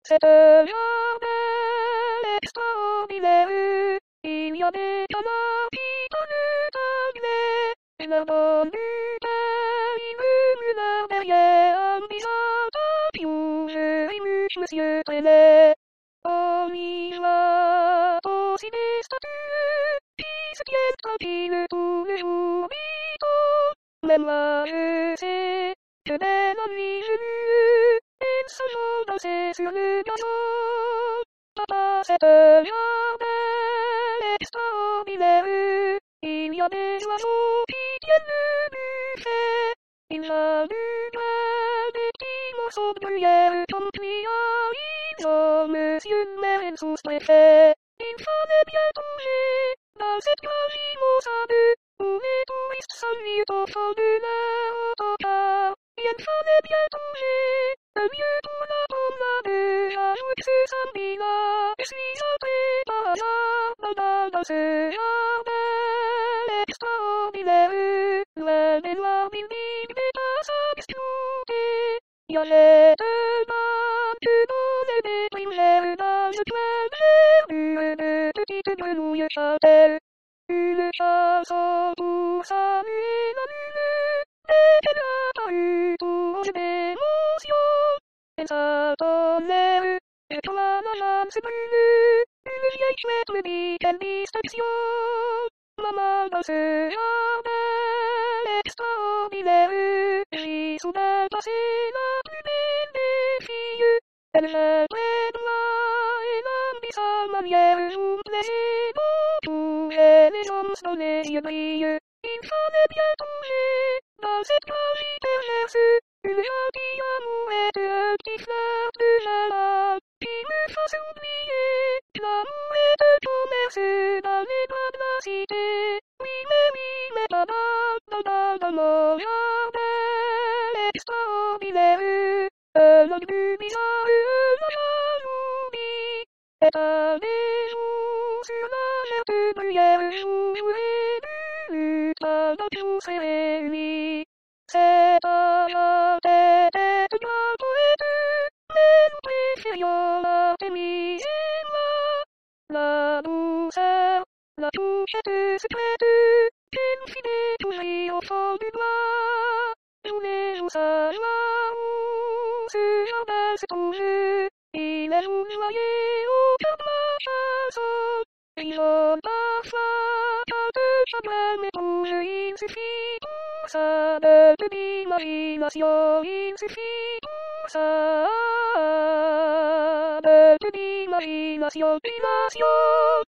Cette journée extraordinaire, il y a des canards qui tonnent anglais, et leur donne du pain, ils murmurent leur derrière, en disant tapis je rimuche monsieur Trenet. On y voit aussi des statues, qui se tiennent tranquilles tout le jour, dit-on. Même moi je sais que dès la nuit je lue, ils se vont danser sur le gazon. Papa, cette journée extraordinaire, il y a des oiseaux qui tiennent le buffet. Ils ont du pain, des petits morceaux de gruyère comme tuyaux. Ils ont monsieur le maire et sous-préfet. Il fallait bien trouver dans cette grande maussade où les touristes s'ennuient au fond de leur autocar. Il fallait bien trouver un lieu pour la promenade. J'ajoute que ce samedi-là, je suis entré par hasard dans ce jardin extraordinaire. Loin des noirs buildings, des tasses à discuter. Il y avait tellement que donnait des primaires dans le coin de verdure. De petites grenouilles chantaient une chanson pour saluer la lune. Dès qu'elle apparut, tout rouge d'émotion, elle s'entonnait, et toi la flamme se brûle. Une vieille chouette me dit quelle distinction. Maman, dans ce jardin extraordinaire, j'ai soudain passé la plus belle des filles. Elle vint près de moi et l'homme dit sa manière, vous me plaisez beaucoup, et les hommes dont les yeux brillent. Il fallait bien trouver dans cette grande hypergerce une gentille amourette, un petit flirt de jaloux qui me fasse oublier que l'amour est un commerce dans les bras de la cité. Oui, mais pas dans mon jardin extraordinaire. Un homme plus bizarre, la jalousie, est un des jours sur la verte bruyère, jouer du luth pendant que vous serez réunis. C'est à la tête du grand poète, mais nous préférions Artémise et moi. La douceur, la touchette secrète, qui nous fit découvrir au fond du bois. Tous les jours sa joie où ce jardin se trouve, il est joyeux au cœur de ma chanson. Rigole parfois quand un chagrin m'étrouve, il suffit pour ça de peu d'imagination, il suffit pour ça de peu d'imagination.